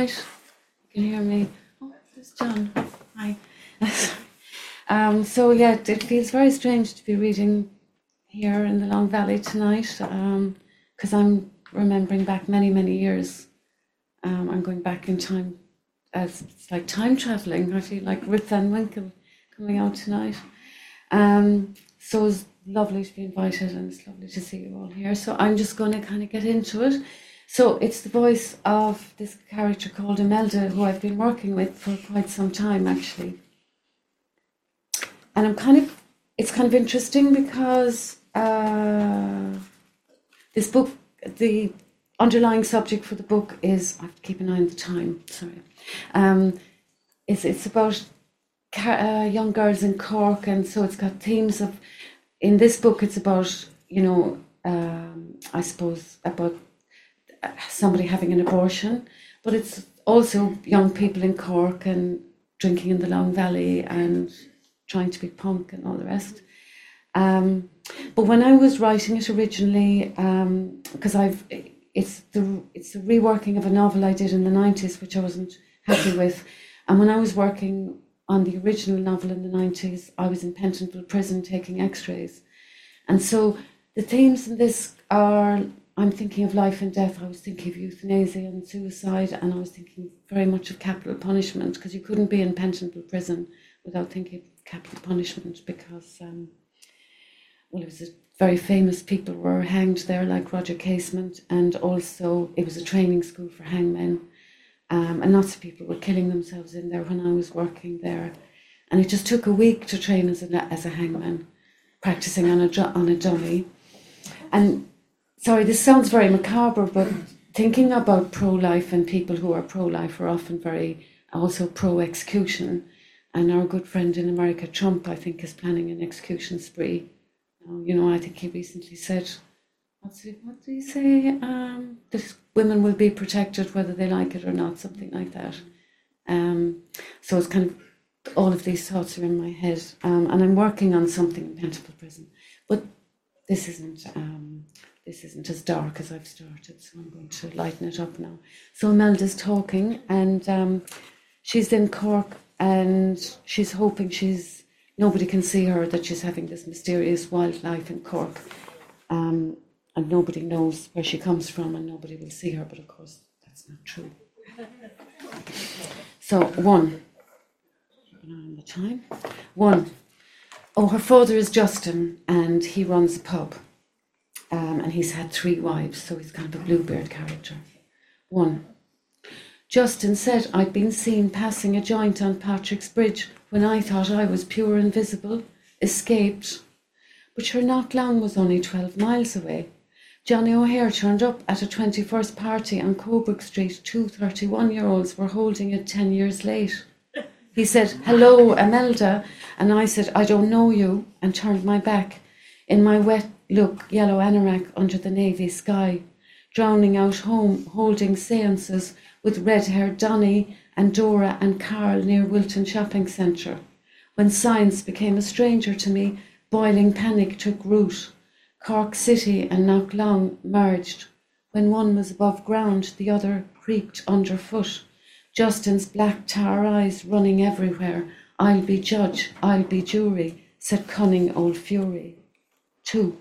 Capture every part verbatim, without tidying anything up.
right? You can hear me. Oh, there's John. Hi. um, so yeah, it, it feels very strange to be reading here in the Long Valley tonight, because um, I'm remembering back many, many years. Um, I'm going back in time, as it's like time traveling. I feel like Rip Van Winkle coming out tonight. Um, so it's lovely to be invited, and it's lovely to see you all here. So I'm just going to kind of get into it. So it's the voice of this character called Imelda, who I've been working with for quite some time, actually. And I'm kind of, it's kind of interesting because uh, this book, the underlying subject for the book is, I have to keep an eye on the time, sorry. Um, it's, it's about uh, young girls in Cork, and so it's got themes of, in this book it's about, you know, um, I suppose about somebody having an abortion, but it's also young people in Cork and drinking in the Long Valley and trying to be punk and all the rest. Um, but when I was writing it originally, because um, I've it's the it's a reworking of a novel I did in the nineties, which I wasn't happy with, and when I was working on the original novel in the nineties, I was in Pentonville Prison taking X-rays, and so the themes in this are, I'm thinking of life and death, I was thinking of euthanasia and suicide, and I was thinking very much of capital punishment, because you couldn't be in Pentonville Prison without thinking of capital punishment, because, um, well, it was a very famous people were hanged there, like Roger Casement, and also it was a training school for hangmen, um, and lots of people were killing themselves in there when I was working there. And it just took a week to train as a, as a hangman, practicing on a, on a dummy. And sorry, this sounds very macabre, but thinking about pro-life and people who are pro-life are often very also pro-execution. And our good friend in America, Trump, I think, is planning an execution spree. Uh, you know, I think he recently said, what's it, what did he say? Um, that women will be protected whether they like it or not, something like that. Um, so it's kind of, all of these thoughts are in my head. Um, and I'm working on something in Pentonville Prison. But this isn't... Um, This isn't as dark as I've started, so I'm going to lighten it up now. So Imelda's talking, and um, she's in Cork, and she's hoping she's nobody can see her, that she's having this mysterious wildlife in Cork, um, and nobody knows where she comes from, and nobody will see her. But of course, that's not true. So one, on the time, one. Oh, her father is Justin, and he runs a pub. Um, and he's had three wives, so he's kind of a Bluebeard character. One. Justin said I'd been seen passing a joint on Patrick's Bridge when I thought I was pure and visible, escaped. But sure, not long was only twelve miles away. Johnny O'Hare turned up at a twenty-first party on Coburg Street. Two thirty-one-year-olds were holding it ten years late. He said, "Hello, Imelda," and I said, "I don't know you," and turned my back. In my wet look, yellow anorak under the navy sky, drowning out home, holding seances with red-haired Donny and Dora and Carl near Wilton Shopping Centre. When science became a stranger to me, boiling panic took root. Cork City and Knocklong merged. When one was above ground, the other creaked underfoot. Justin's black tar eyes running everywhere. I'll be judge, I'll be jury, said cunning old fury. Two.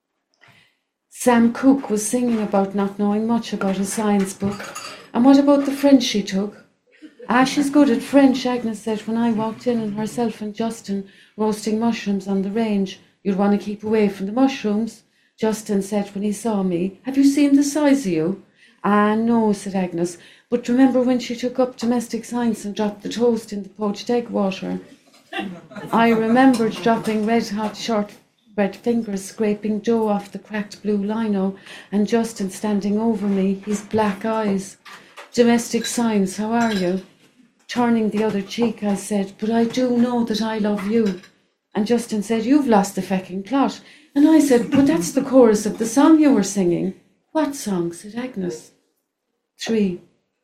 Sam Cooke was singing about not knowing much about a science book. And what about the French she took? Ah, she's good at French, Agnes said when I walked in, and herself and Justin roasting mushrooms on the range. You'd want to keep away from the mushrooms, Justin said when he saw me. Have you seen the size of you? Ah, no, said Agnes. But remember when she took up domestic science and dropped the toast in the poached egg water? I remembered dropping red-hot short red fingers scraping dough off the cracked blue lino, and Justin standing over me, his black eyes. Domestic science, how are you? Turning the other cheek, I said, but I do know that I love you. And Justin said, you've lost the fecking plot. And I said, but that's the chorus of the song you were singing. What song? Said Agnes. Three.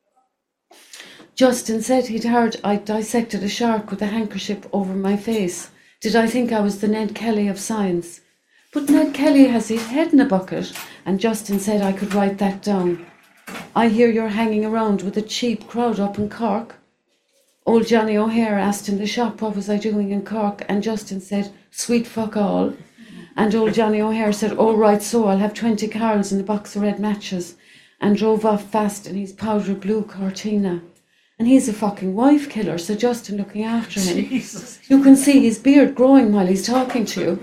Justin said he'd heard I'd dissected a shark with a handkerchief over my face. Did I think I was the Ned Kelly of science? But Ned Kelly has his head in a bucket, and Justin said I could write that down. I hear you're hanging around with a cheap crowd up in Cork. Old Johnny O'Hare asked in the shop what was I doing in Cork, and Justin said, sweet fuck all. And old Johnny O'Hare said, oh right, so I'll have twenty Carls and a box of red matches, and drove off fast in his powder blue Cortina. And he's a fucking wife killer, so Justin looking after him. Jesus. You can see his beard growing while he's talking to you.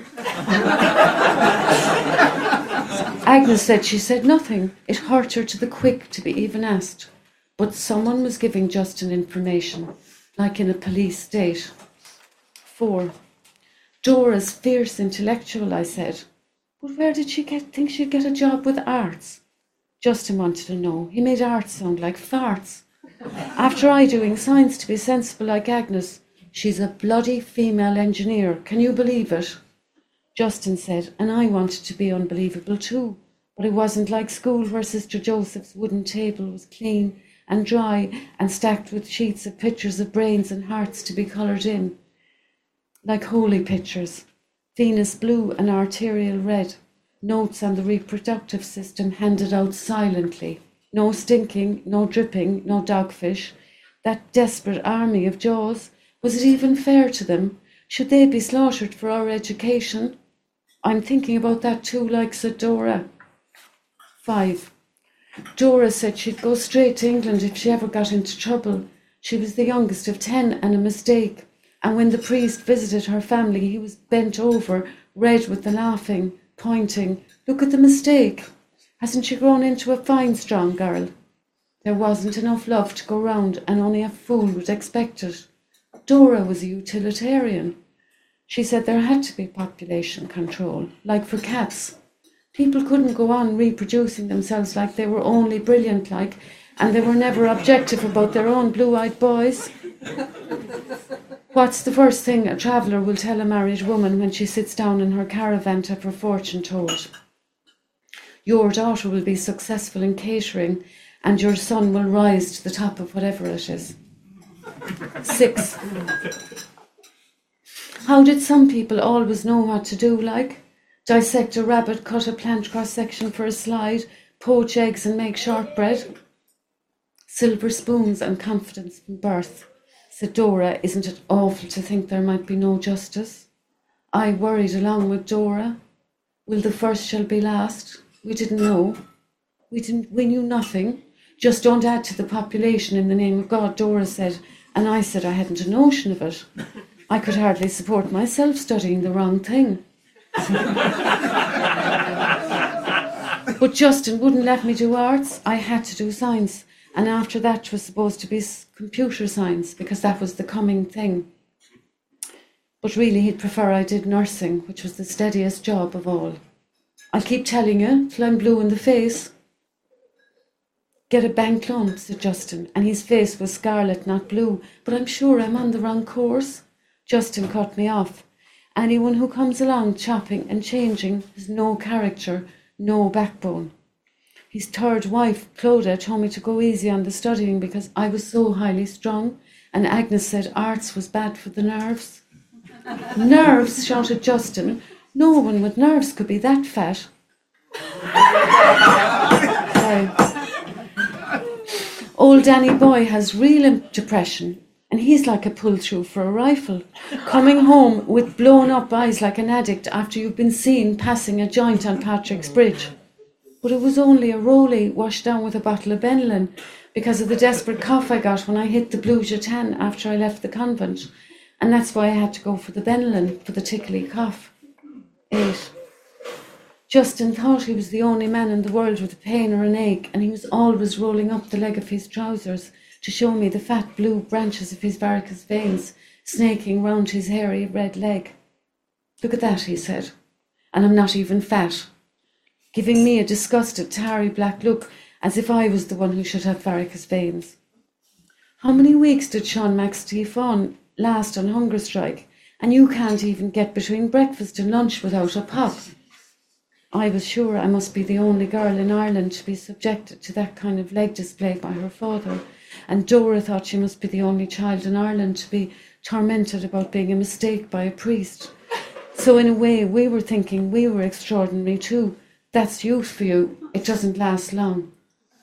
Agnes said she said nothing. It hurt her to the quick to be even asked. But someone was giving Justin information, like in a police state. Four. Dora's fierce intellectual, I said. But where did she get think she'd get a job with arts? Justin wanted to know. He made arts sound like farts. After I doing science to be sensible like Agnes, she's a bloody female engineer. Can you believe it? Justin said, and I wanted to be unbelievable too. But it wasn't like school where Sister Joseph's wooden table was clean and dry and stacked with sheets of pictures of brains and hearts to be coloured in. Like holy pictures, Venus blue and arterial red, notes on the reproductive system handed out silently. No stinking, no dripping, no dogfish. That desperate army of jaws, was it even fair to them? Should they be slaughtered for our education? I'm thinking about that too, like said Dora. Five. Dora said she'd go straight to England if she ever got into trouble. She was the youngest of ten and a mistake. And when the priest visited her family, he was bent over, red with the laughing, pointing. Look at the mistake. Hasn't she grown into a fine, strong girl? There wasn't enough love to go round, and only a fool would expect it. Dora was a utilitarian. She said there had to be population control, like for cats. People couldn't go on reproducing themselves like they were only brilliant like, and they were never objective about their own blue-eyed boys. What's the first thing a traveller will tell a married woman when she sits down in her caravan to have her fortune told? Your daughter will be successful in catering, and your son will rise to the top of whatever it is. Six. How did some people always know what to do, like? Dissect a rabbit, cut a plant cross-section for a slide, poach eggs and make shortbread? Silver spoons and confidence from birth. Said Dora, isn't it awful to think there might be no justice? I worried along with Dora. Will the first shall be last? We didn't know. We didn't. We knew nothing. Just don't add to the population in the name of God, Dora said, and I said I hadn't a notion of it. I could hardly support myself studying the wrong thing. But Justin wouldn't let me do arts. I had to do science, and after that was supposed to be computer science because that was the coming thing. But really he'd prefer I did nursing, which was the steadiest job of all. I'll keep telling you till I'm blue in the face. Get a bank loan, said Justin, and his face was scarlet, not blue, but I'm sure I'm on the wrong course. Justin cut me off. Anyone who comes along chopping and changing has no character, no backbone. His third wife, Clodagh, told me to go easy on the studying because I was so highly strung, and Agnes said arts was bad for the nerves. Nerves, shouted Justin. No one with nerves could be that fat. Old Danny Boy has real depression, and he's like a pull-through for a rifle, coming home with blown-up eyes like an addict after you've been seen passing a joint on Patrick's Bridge. But it was only a rollie washed down with a bottle of Benylin because of the desperate cough I got when I hit the Blue Jatan after I left the convent, and that's why I had to go for the Benylin, for the tickly cough. Eight. Justin thought he was the only man in the world with a pain or an ache, and he was always rolling up the leg of his trousers to show me the fat blue branches of his varicose veins snaking round his hairy red leg. Look at that, he said, and I'm not even fat, giving me a disgusted, tarry black look as if I was the one who should have varicose veins. How many weeks did Sean McStephon last on hunger strike, and you can't even get between breakfast and lunch without a pop? I was sure I must be the only girl in Ireland to be subjected to that kind of leg display by her father, and Dora thought she must be the only child in Ireland to be tormented about being a mistake by a priest. So in a way we were thinking we were extraordinary too. That's youth for you. It doesn't last long.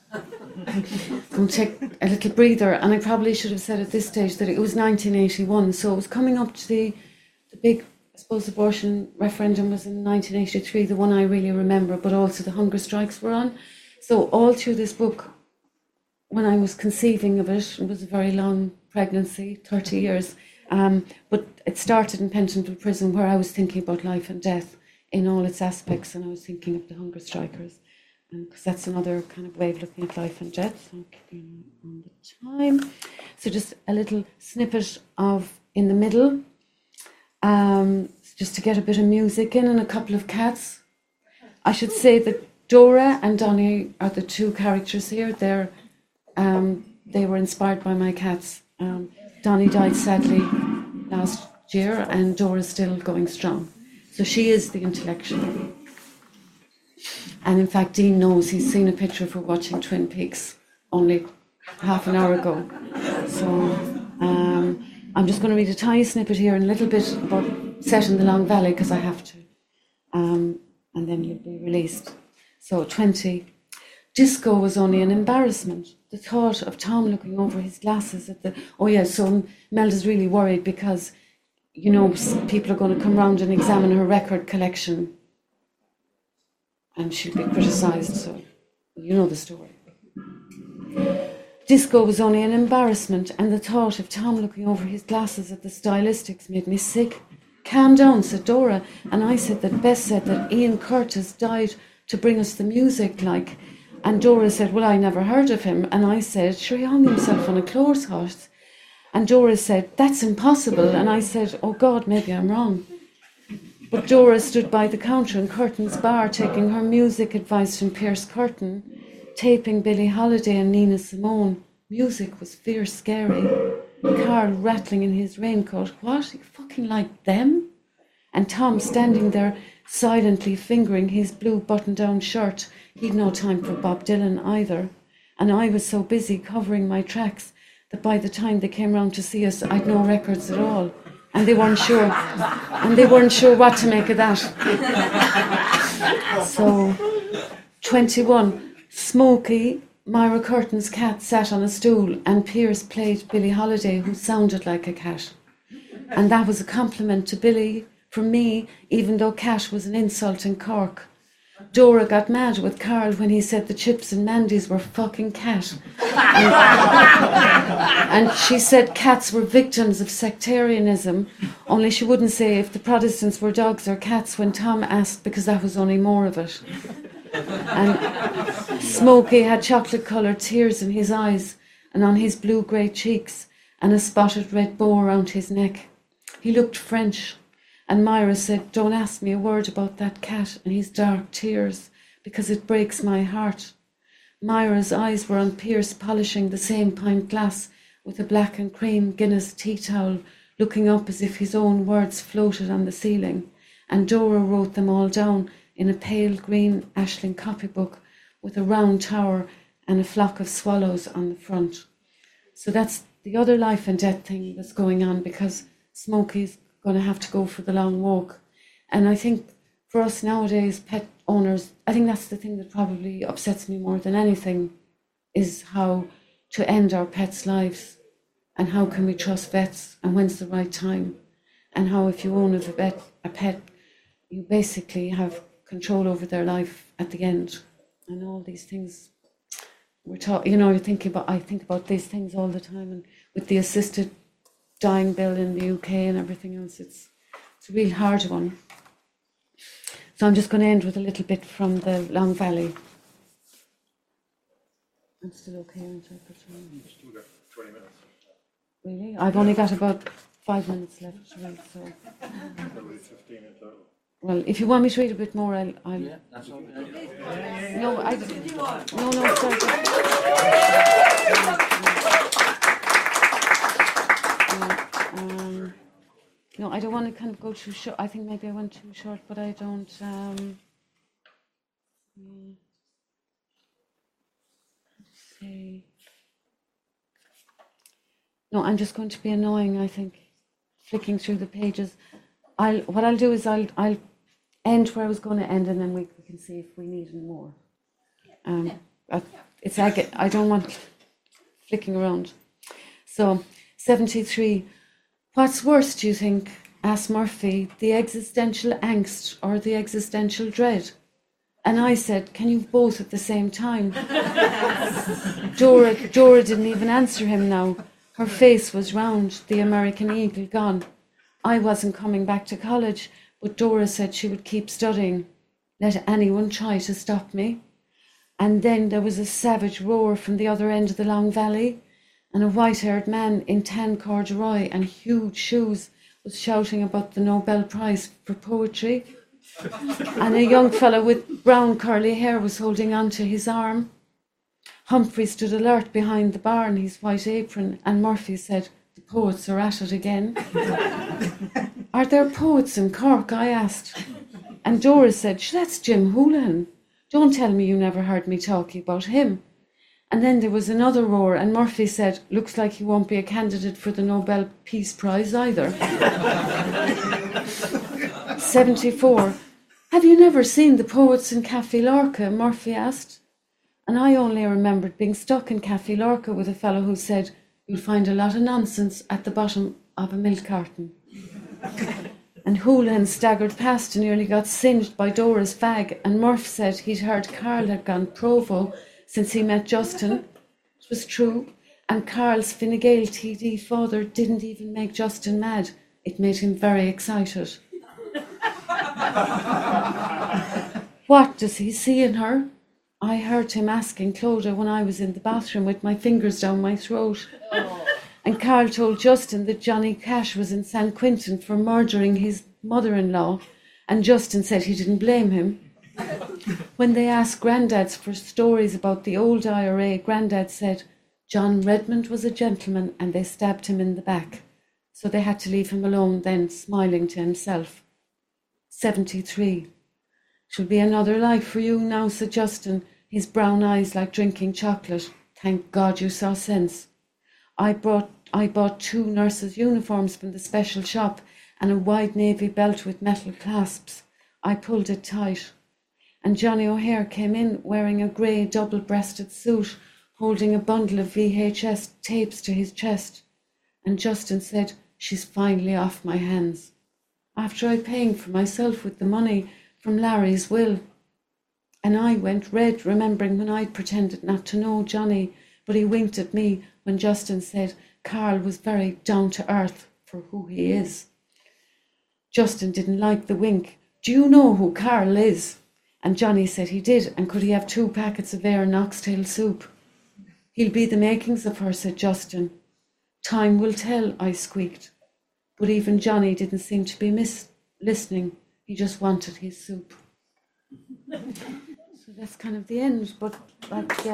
Go and take a little breather. And I probably should have said at this stage that it was nineteen eighty-one, so it was coming up to the, the big, I suppose, abortion referendum was in nineteen eighty-three, the one I really remember, but also the hunger strikes were on. So all through this book, when I was conceiving of it, it was a very long pregnancy, thirty years, um, but it started in Pentonville Prison, where I was thinking about life and death in all its aspects, and I was thinking of the hunger strikers, because that's another kind of way of looking at life and death. So I'm keeping on the time. So just a little snippet of In the Middle, um, just to get a bit of music in, and a couple of cats. I should say that Dora and Donnie are the two characters here. They're um, they were inspired by my cats. Um, Donnie died sadly last year, and Dora's still going strong. So she is the intellectual. And in fact, Dean knows, he's seen a picture of her watching Twin Peaks only half an hour ago. So um, I'm just going to read a tiny snippet here and a little bit about set in the Long Valley, because I have to. Um, and then you'll be released. So twenty. Disco was only an embarrassment. The thought of Tom looking over his glasses at the... Oh yeah, so Melda's really worried because, you know, people are going to come round and examine her record collection. And she'll be criticised, so you know the story. Disco was only an embarrassment, and the thought of Tom looking over his glasses at the stylistics made me sick. Calm down, said Dora, and I said that Bess said that Ian Curtis died to bring us the music, like... And Dora said, well, I never heard of him. And I said, sure, he hung himself on a clothes horse. And Dora said, that's impossible. And I said, oh God, maybe I'm wrong. But Dora stood by the counter in Curtin's bar, taking her music advice from Pierce Curtin, taping Billie Holiday and Nina Simone. Music was fierce, scary. Carl rattling in his raincoat. What? You fucking like them? And Tom standing there silently fingering his blue button-down shirt. He'd no time for Bob Dylan either. And I was so busy covering my tracks that by the time they came round to see us, I'd no records at all. And they weren't sure. And they weren't sure what to make of that. So, twenty-one. Smokey, Myra Curtin's cat, sat on a stool, and Pierce played Billie Holiday, who sounded like a cat. And that was a compliment to Billie from me, even though cat was an insult in Cork. Dora got mad with Carl when he said the Chips and Mandy's were fucking cat. And, and she said cats were victims of sectarianism, only she wouldn't say if the Protestants were dogs or cats when Tom asked, because that was only more of it. And Smokey had chocolate-coloured tears in his eyes and on his blue-grey cheeks and a spotted red bow around his neck. He looked French. And Myra said, don't ask me a word about that cat and his dark tears, because it breaks my heart. Myra's eyes were on Pierce polishing the same pint glass with a black and cream Guinness tea towel, looking up as if his own words floated on the ceiling. And Dora wrote them all down in a pale green Ashling copybook with a round tower and a flock of swallows on the front. So that's the other life and death thing that's going on, because Smokey's going to have to go for the long walk. And I think for us nowadays, pet owners, I think that's the thing that probably upsets me more than anything, is how to end our pets' lives, and how can we trust vets, and when's the right time, and how if you own a vet, a pet, you basically have control over their life at the end. And all these things we're taught, you know, you think about, I think about these things all the time, and with the assisted dying bill in the U K and everything else, it's it's a real hard one. So I'm just going to end with a little bit from the Long Valley. I'm still okay, aren't I? You've still got twenty minutes. Really? I've only got about five minutes left to read, so... Probably fifteen in total. Well, if you want me to read a bit more, I'll... I'll... Yeah, that's all right. No, I... No, no, sorry. Um, no, I don't want to kind of go too short. I think maybe I went too short, but I don't... Um, yeah. Say... No, I'm just going to be annoying, I think, flicking through the pages. I'll, what I'll do is I'll, I'll end where I was going to end, and then we, we can see if we need any more. Um, I It's ag- I don't want flicking around. So, seventy-three. What's worse, do you think? Asked Murphy. The existential angst or the existential dread? And I said, can you both at the same time? Dora, Dora didn't even answer him now. Her face was round, the American eagle gone. I wasn't coming back to college, but Dora said she would keep studying. Let anyone try to stop me. And then there was a savage roar from the other end of the Long Valley, and a white-haired man in tan corduroy and huge shoes was shouting about the Nobel Prize for poetry. And a young fellow with brown curly hair was holding on to his arm. Humphrey stood alert behind the bar in his white apron, and Murphy said, the poets are at it again. Are there poets in Cork? I asked. And Dora said, that's Jim Houlihan. Don't tell me you never heard me talking about him. And then there was another roar, and Murphy said, looks like he won't be a candidate for the Nobel Peace Prize either. seventy-four. Have you never seen the poets in Café Lorca? Murphy asked. And I only remembered being stuck in Café Lorca with a fellow who said, you'll find a lot of nonsense at the bottom of a milk carton. And Houlihan staggered past and nearly got singed by Dora's fag, and Murph said he'd heard Carl had gone provo since he met Justin. It was true, and Carl's Fine Gael T D father didn't even make Justin mad. It made him very excited. What does he see in her? I heard him asking Clodagh when I was in the bathroom with my fingers down my throat. Oh. And Carl told Justin that Johnny Cash was in San Quentin for murdering his mother-in-law, and Justin said he didn't blame him. When they asked granddads for stories about the old I R A, granddad said, John Redmond was a gentleman and they stabbed him in the back. So they had to leave him alone then, smiling to himself. seventy-three. She'll be another life for you now, said Justin, his brown eyes like drinking chocolate. Thank God you saw sense. I brought, I bought two nurses' uniforms from the special shop and a wide navy belt with metal clasps. I pulled it tight. And Johnny O'Hare came in wearing a grey double-breasted suit, holding a bundle of V H S tapes to his chest. And Justin said, she's finally off my hands. After I paying for myself with the money from Larry's will. And I went red, remembering when I'd pretended not to know Johnny, but he winked at me when Justin said Carl was very down-to-earth for who he is. Justin didn't like the wink. Do you know who Carl is? And Johnny said he did, and could he have two packets of Ayr Knoxtail soup? He'll be the makings of her, said Justin. Time will tell, I squeaked. But even Johnny didn't seem to be miss- listening. He just wanted his soup. So that's kind of the end, but like, yeah.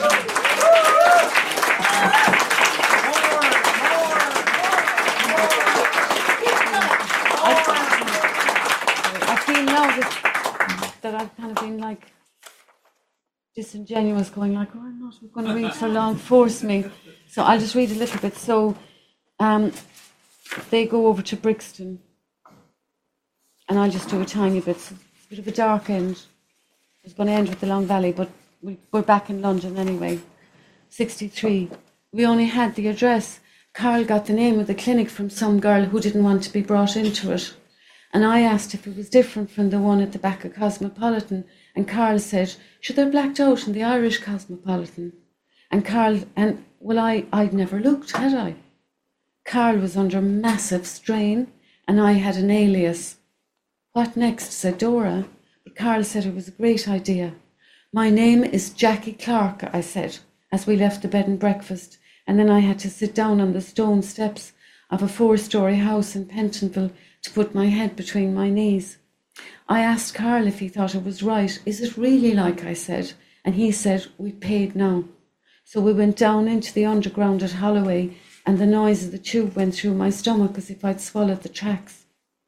I, I feel now that, that I've kind of been like disingenuous, going like, oh, I'm not going to read so long, force me. So I'll just read a little bit. So um, they go over to Brixton, and I'll just do a tiny bit. So it's a bit of a dark end. It's going to end with the Long Valley, but we, we're back in London anyway. sixty-three. We only had the address. Carl got the name of the clinic from some girl who didn't want to be brought into it. And I asked if it was different from the one at the back of Cosmopolitan. And Carl said, should they're blacked out in the Irish Cosmopolitan? And Carl, and well, I, I'd never looked, had I? Carl was under massive strain, and I had an alias. What next, said Dora. But Carl said it was a great idea. My name is Jackie Clark, I said, as we left the bed and breakfast, and then I had to sit down on the stone steps of a four-storey house in Pentonville to put my head between my knees. I asked Carl if he thought it was right. Is it really like I said? And he said, we paid now. So we went down into the underground at Holloway, and the noise of the tube went through my stomach as if I'd swallowed the tracks.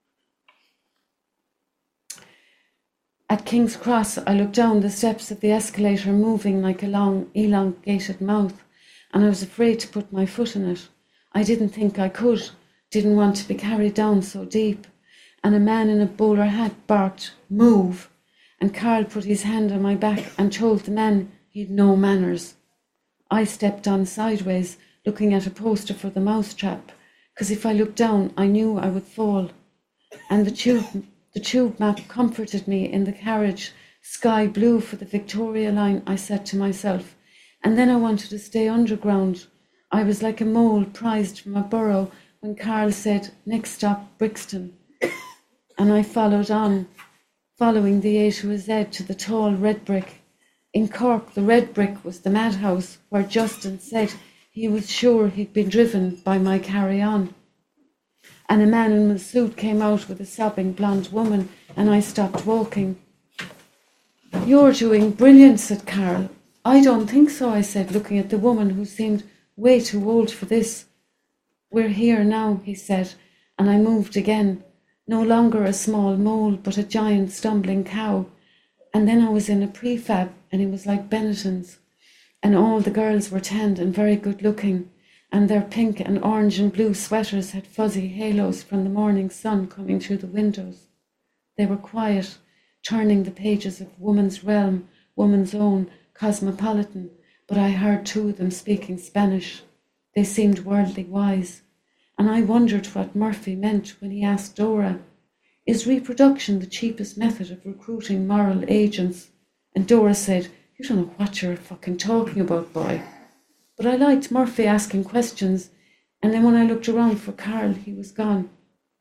At King's Cross, I looked down the steps of the escalator moving like a long, elongated mouth, and I was afraid to put my foot in it. I didn't think I could, didn't want to be carried down so deep. And a man in a bowler hat barked, move, and Carl put his hand on my back and told the man he he'd no manners. I stepped on sideways, looking at a poster for the mousetrap, because if I looked down, I knew I would fall. And the tube, the tube map comforted me in the carriage, sky blue for the Victoria line, I said to myself. And then I wanted to stay underground. I was like a mole prized from a burrow when Carl said, next stop, Brixton. And I followed on, following the A to a Z to the tall red brick. In Cork, the red brick was the madhouse where Justin said he was sure he'd been driven by my carry-on. And a man in a suit came out with a sobbing blonde woman, and I stopped walking. You're doing brilliant, said Carl. I don't think so, I said, looking at the woman who seemed way too old for this. We're here now, he said, and I moved again, no longer a small mole, but a giant stumbling cow. And then I was in a prefab, and it was like Benetton's, and all the girls were tanned and very good looking, and their pink and orange and blue sweaters had fuzzy halos from the morning sun coming through the windows. They were quiet, turning the pages of Woman's Realm, Woman's Own, Cosmopolitan, but I heard two of them speaking Spanish. They seemed worldly wise, and I wondered what Murphy meant when he asked Dora, is reproduction the cheapest method of recruiting moral agents? And Dora said, you don't know what you're fucking talking about, boy. But I liked Murphy asking questions, and then when I looked around for Carl, he was gone.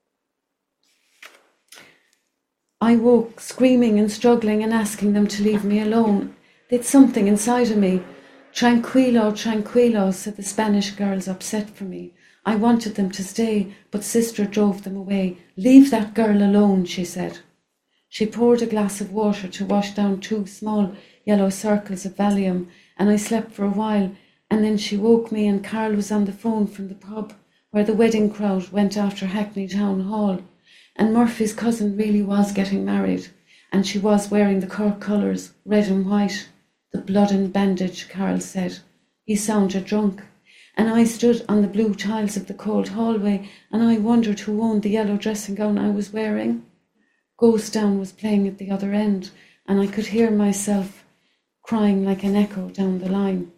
I woke screaming and struggling and asking them to leave me alone. They'd something inside of me. Tranquilo, tranquilo, said the Spanish girls, upset for me. I wanted them to stay, but Sister drove them away. Leave that girl alone, she said. She poured a glass of water to wash down two small yellow circles of Valium, and I slept for a while, and then she woke me, and Carl was on the phone from the pub where the wedding crowd went after Hackney Town Hall. And Murphy's cousin really was getting married, and she was wearing the Cork colours, red and white. The blood and bandage, Carl said. He sounded drunk. And I stood on the blue tiles of the cold hallway, and I wondered who owned the yellow dressing gown I was wearing. Ghost Town was playing at the other end, and I could hear myself crying like an echo down the line.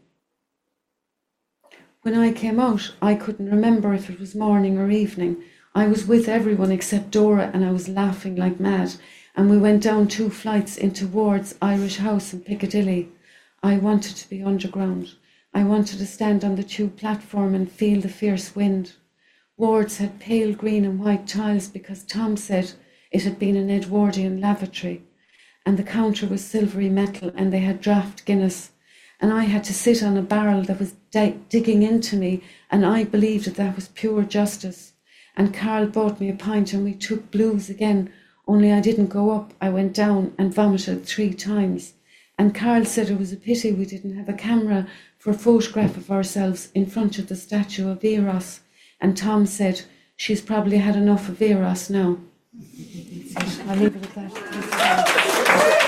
When I came out, I couldn't remember if it was morning or evening. I was with everyone except Dora, and I was laughing like mad, and we went down two flights into Ward's Irish House in Piccadilly. I wanted to be underground. I wanted to stand on the tube platform and feel the fierce wind. Ward's had pale green and white tiles because Tom said it had been an Edwardian lavatory, and the counter was silvery metal, and they had draft Guinness, and I had to sit on a barrel that was di- digging into me, and I believed that that was pure justice. And Carl bought me a pint, and we took blues again, only I didn't go up, I went down and vomited three times. And Carl said it was a pity we didn't have a camera for a photograph of ourselves in front of the statue of Eros. And Tom said, she's probably had enough of Eros now. I'll leave it at that.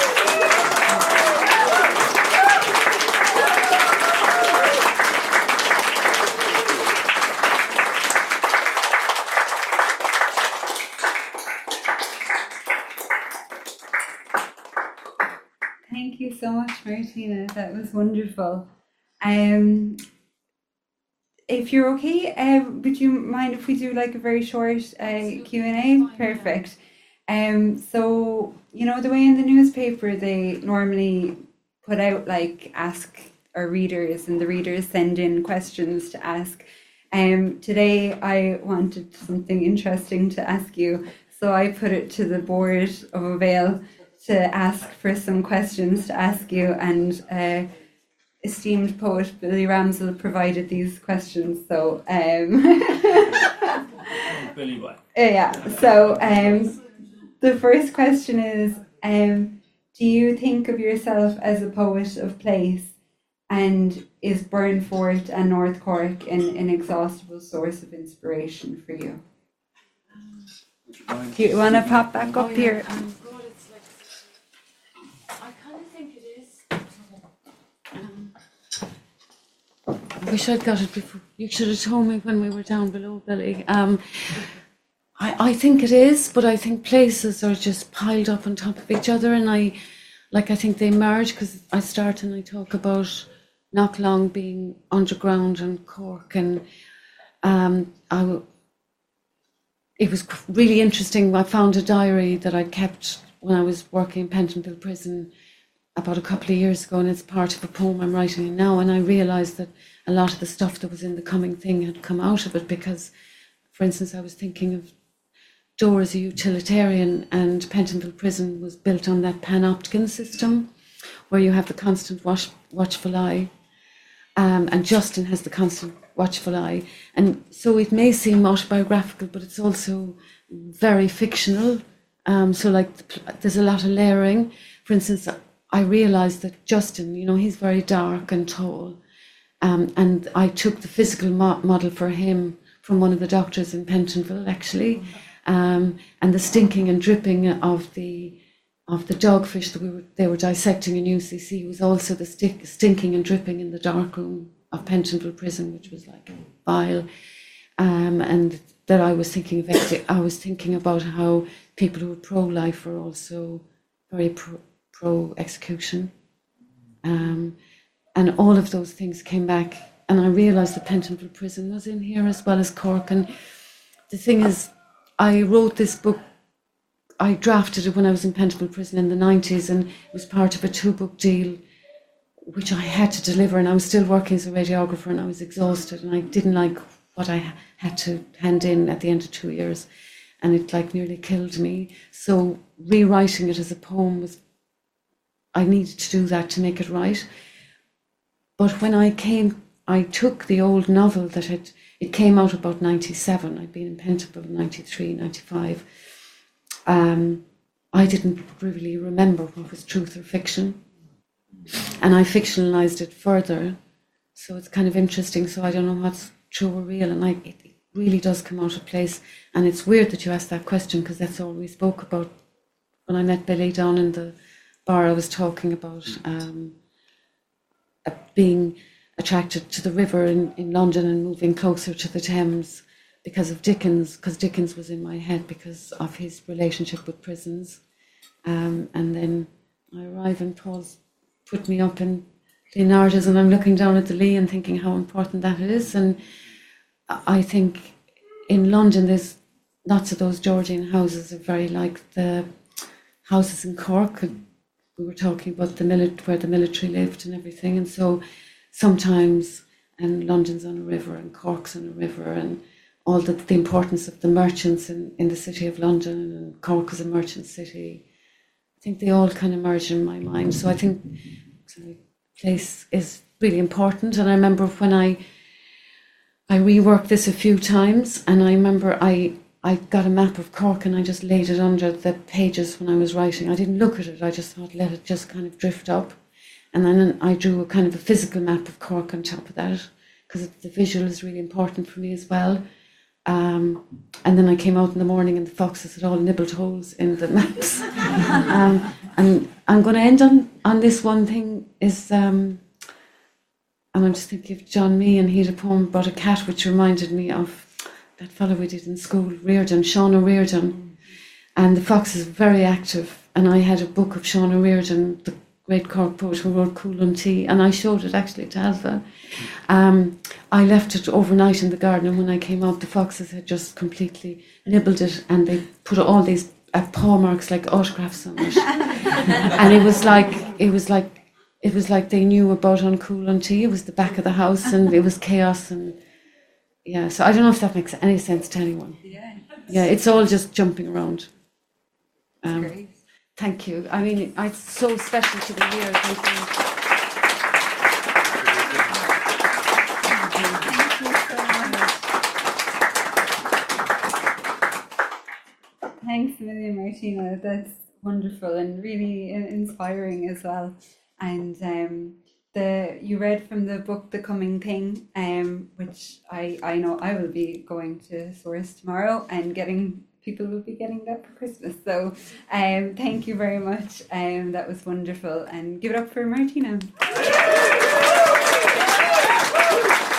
Thank you so much, Martina. That was wonderful. Um, if you're okay, uh, would you mind if we do like a very short uh, Q and A? Perfect. Um, so, you know, the way in the newspaper they normally put out like ask our readers, and the readers send in questions to ask. Um, today I wanted something interesting to ask you, so I put it to the board of Avail to ask for some questions to ask you, and uh, esteemed poet Billy Ramsell provided these questions. So, um, Billy what? yeah. So, um, the first question is: um, do you think of yourself as a poet of place, and is Burnfort and North Cork an inexhaustible source of inspiration for you? Do you want to pop back up Oh, yeah. here? Um, God, it's like, I kind of think it is. Um, I wish I'd got it before. You should have told me when we were down below, Billy. Um, I, I think it is, but I think places are just piled up on top of each other, and I like I think they merge, because I start and I talk about Knocklong being underground and Cork, and um, I, w- it was really interesting. I found a diary that I'd kept when I was working in Pentonville Prison about a couple of years ago, and it's part of a poem I'm writing now, and I realised that a lot of the stuff that was in the coming thing had come out of it, because, for instance, I was thinking of Dore as a utilitarian, and Pentonville Prison was built on that panopticon system, where you have the constant watch, watchful eye, um, and Justin has the constant watchful eye. And so it may seem autobiographical, but it's also very fictional. Um, so like there's a lot of layering. For instance, I realised that Justin, you know, he's very dark and tall, um, and I took the physical mo- model for him from one of the doctors in Pentonville, actually. Um, and the stinking and dripping of the of the dogfish that we were they were dissecting in U C C was also the stick, stinking and dripping in the dark room of Pentonville Prison, which was like vile. Um, and that I was thinking of I was thinking about how people who were pro-life were also very pro, pro-execution, um, and all of those things came back. And I realised that Pentonville Prison was in here as well as Cork. And the thing is, I wrote this book, I drafted it when I was in Pentonville Prison in the nineties, and it was part of a two-book deal which I had to deliver, and I was still working as a radiographer, and I was exhausted, and I didn't like what I had to hand in at the end of two years, and it like nearly killed me. So rewriting it as a poem was, I needed to do that to make it right. But when I came, I took the old novel that had, it came out about ninety-seven. I'd been in Pentonville in ninety-three, ninety-five. Um, I didn't really remember what was truth or fiction. And I fictionalized it further. So it's kind of interesting. So I don't know what's true or real. And I, it, it really does come out of place. And it's weird that you asked that question, because that's all we spoke about. When I met Billy down in the bar, I was talking about um, uh, being attracted to the river in, in London and moving closer to the Thames because of Dickens, because Dickens was in my head because of his relationship with prisons. Um, and then I arrive and Paul's put me up in Leonardo's, and I'm looking down at the Lee and thinking how important that is. And I think in London there's lots of those Georgian houses are very like the houses in Cork. We were talking about the mili- where the military lived and everything, and so sometimes, and London's on a river and Cork's on a river, and all the, the importance of the merchants in, in the city of London, and Cork is a merchant city. I think they all kind of merge in my mind. So I think the place is really important. And I remember when I I reworked this a few times, and I remember I I got a map of Cork and I just laid it under the pages when I was writing. I didn't look at it, I just thought let it just kind of drift up. And then I drew a kind of a physical map of Cork on top of that, because the visual is really important for me as well. Um, and then I came out in the morning and the foxes had all nibbled holes in the maps. um, and I'm going to end on, on this one thing is, um, and I'm just thinking of John Mee, and he had a poem about a cat which reminded me of that fellow we did in school, Reardon, Sean O'Riordan. And the fox is very active, and I had a book of Sean O'Riordan, the great Cork poet who wrote Coolum Tea, and I showed it actually to Alva. Um, I left it overnight in the garden, and when I came out, the foxes had just completely nibbled it, and they put all these uh, paw marks like autographs on it. And it was like it was like it was like they knew about Coolum Tea. It was the back of the house, and it was chaos, and yeah. So I don't know if that makes any sense to anyone. Yeah. Yeah, it's all just jumping around. That's Um, great. Thank you. I mean, it's so special to be here. Thank you. Thanks a million, Martina. That's wonderful and really uh, inspiring as well. And um, the you read from the book The Coming Thing, um, which I, I know I will be going to source tomorrow, and getting people will be getting that for Christmas. So um, thank you very much. Um, that was wonderful. And give it up for Martina.